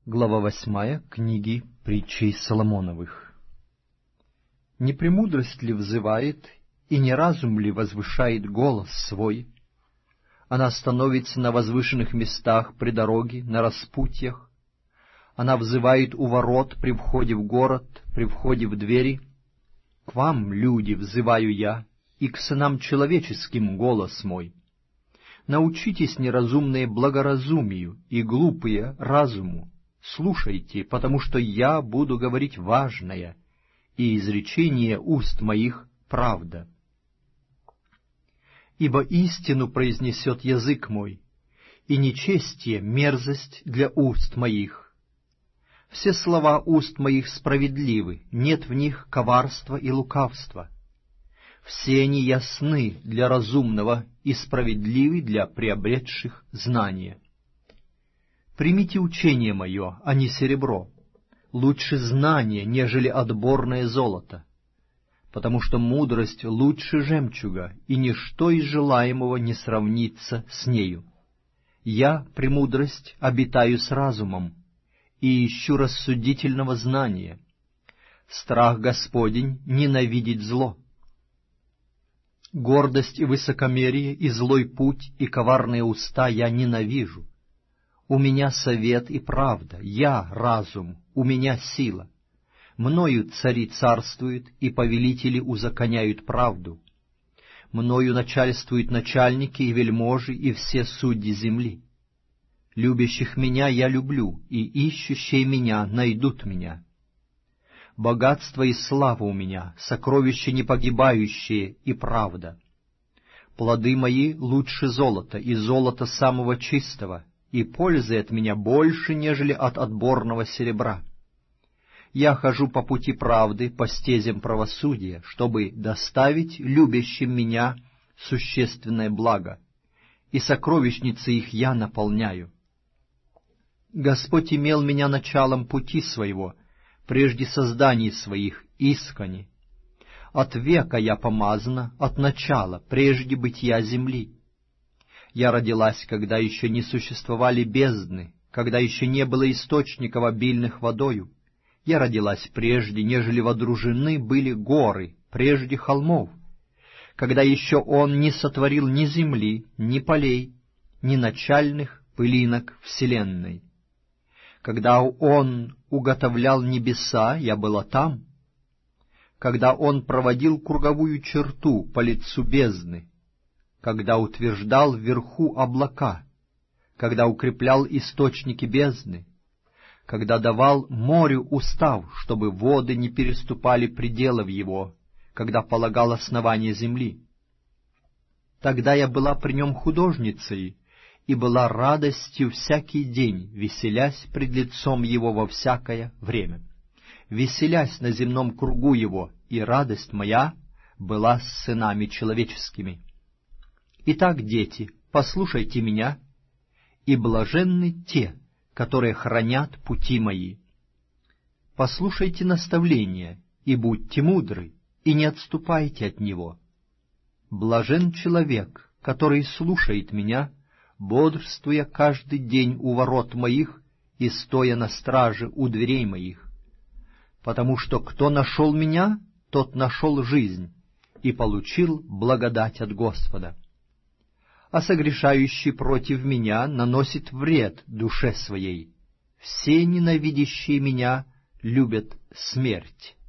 Глава 8 книги Притчей Соломоновых. Не премудрость ли взывает, и не разум ли возвышает голос свой? Она становится на возвышенных местах при дороге, на распутьях. Она взывает у ворот при входе в город, при входе в двери. К вам, люди, взываю я, и к сынам человеческим голос мой. Научитесь, неразумные, благоразумию, и глупые — разуму. Слушайте, потому что я буду говорить важное, и изречение уст моих — правда. Ибо истину произнесет язык мой, и нечестие — мерзость для уст моих. Все слова уст моих справедливы, нет в них коварства и лукавства. Все они ясны для разумного и справедливы для приобретших знания. Примите учение мое, а не серебро, лучше знание, нежели отборное золото, потому что мудрость лучше жемчуга, и ничто из желаемого не сравнится с нею. Я, премудрость, обитаю с разумом, и ищу рассудительного знания. Страх Господень ненавидит зло. Гордость и высокомерие, и злой путь, и коварные уста я ненавижу. У меня совет и правда, я разум, у меня сила. Мною цари царствуют, и повелители узаконяют правду. Мною начальствуют начальники и вельможи, и все судьи земли. Любящих меня я люблю, и ищущие меня найдут меня. Богатство и слава у меня, сокровища непогибающие и правда. Плоды мои лучше золота, и золота самого чистого, и пользы от меня больше, нежели от отборного серебра. Я хожу по пути правды, по стезям правосудия, чтобы доставить любящим меня существенное благо, и сокровищницы их я наполняю. Господь имел меня началом пути своего, прежде созданий своих искони. От века я помазана, от начала, прежде бытия земли. Я родилась, когда еще не существовали бездны, когда еще не было источников, обильных водою. Я родилась прежде, нежели водружены были горы, прежде холмов, когда еще Он не сотворил ни земли, ни полей, ни начальных пылинок вселенной. Когда Он уготовлял небеса, я была там. Когда Он проводил круговую черту по лицу бездны, когда утверждал вверху облака, когда укреплял источники бездны, когда давал морю устав, чтобы воды не переступали пределов его, когда полагал основание земли. Тогда я была при нем художницей, и была радостью всякий день, веселясь пред лицом его во всякое время, веселясь на земном кругу его, и радость моя была с сынами человеческими. Итак, дети, послушайте меня, и блаженны те, которые хранят пути мои. Послушайте наставления, и будьте мудры, и не отступайте от него. Блажен человек, который слушает меня, бодрствуя каждый день у ворот моих и стоя на страже у дверей моих. Потому что кто нашел меня, тот нашел жизнь и получил благодать от Господа. А согрешающий против меня наносит вред душе своей. Все ненавидящие меня любят смерть.